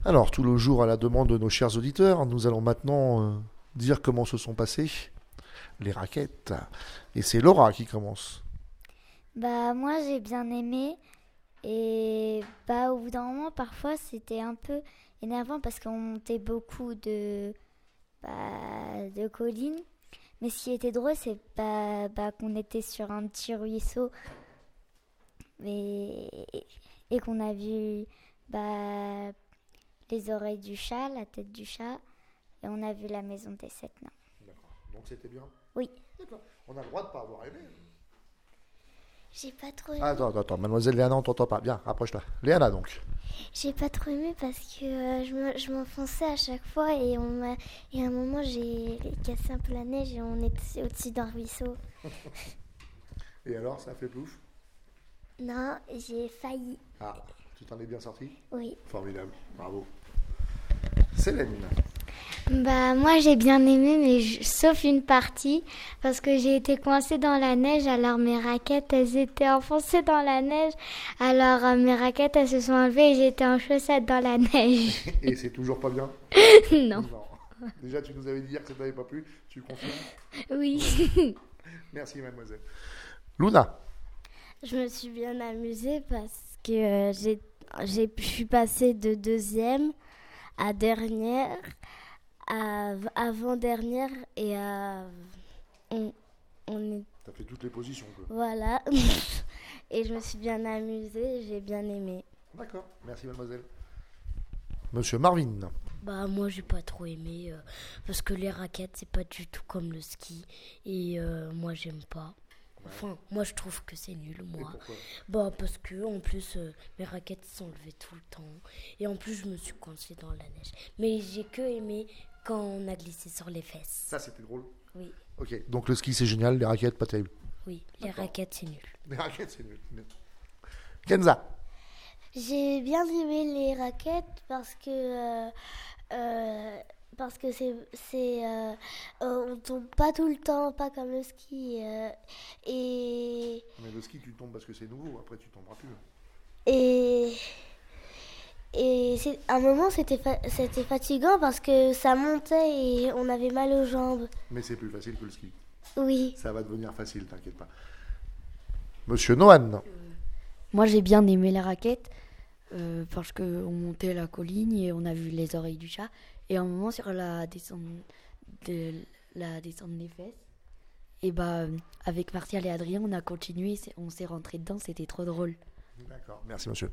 Alors, tout le jour à la demande de nos chers auditeurs, nous allons maintenant dire comment se sont passées les raquettes. Et c'est Laura qui commence. Bah moi j'ai bien aimé et bah au bout d'un moment parfois c'était un peu énervant parce qu'on montait beaucoup de collines. Mais ce qui était drôle c'est qu'on était sur un petit ruisseau et, et qu'on a vu bah, les oreilles du chat, la tête du chat et on a vu la maison des sept nains. D'accord. Donc c'était bien. Oui. D'accord. On a le droit de ne pas avoir aimé. J'ai pas trop aimé. Attends, mademoiselle Léana, on t'entend pas. Bien, rapproche-toi. Léana donc. J'ai pas trop aimé parce que je m'enfonçais à chaque fois et et à un moment j'ai cassé un peu la neige et on était au-dessus d'un ruisseau. Et alors, ça fait plouf? Non, j'ai failli. Ah, tu t'en es bien sorti? Oui. Formidable, bravo. Célène. Bah moi j'ai bien aimé sauf une partie parce que j'ai été coincée dans la neige alors mes raquettes elles étaient enfoncées dans la neige alors mes raquettes elles se sont enlevées et j'étais en chaussettes dans la neige. Et c'est toujours pas bien? Non. Non. Déjà, tu nous avais dit hier que ça t'avait pas plu. Tu confirmes? Oui. Merci, mademoiselle. Luna. Je me suis bien amusée parce que je suis passée de deuxième à dernière, à avant-dernière et on est T'as fait toutes les positions, quoi. voilà. Et je me suis bien amusée, j'ai bien aimé. D'accord, merci, mademoiselle. Monsieur Marvin. Bah moi j'ai pas trop aimé parce que les raquettes c'est pas du tout comme le ski et moi j'aime pas. Enfin, moi je trouve que c'est nul, moi. Et pourquoi? Bah parce que en plus mes raquettes sont levées tout le temps et en plus je me suis coincée dans la neige. Mais j'ai que aimé quand on a glissé sur les fesses. Ça, c'était drôle. Oui, Ok, donc le ski, c'est génial, les raquettes, pas terrible. oui, les raquettes c'est nul. Les raquettes, c'est nul. Kenza. J'ai bien aimé les raquettes parce que on tombe pas tout le temps, pas comme le ski et Mais le ski, tu tombes parce que c'est nouveau, après tu tomberas plus. et à un moment c'était fatigant parce que ça montait et on avait mal aux jambes. Mais c'est plus facile que le ski. Oui. Ça va devenir facile, t'inquiète pas. Monsieur Nohan. Moi, j'ai bien aimé les raquettes parce qu'on montait la colline et on a vu les oreilles du chat. Et à un moment, sur la descente des fesses, et bah, avec Martial et Adrien, on a continué, on s'est rentré dedans, c'était trop drôle. D'accord, merci monsieur.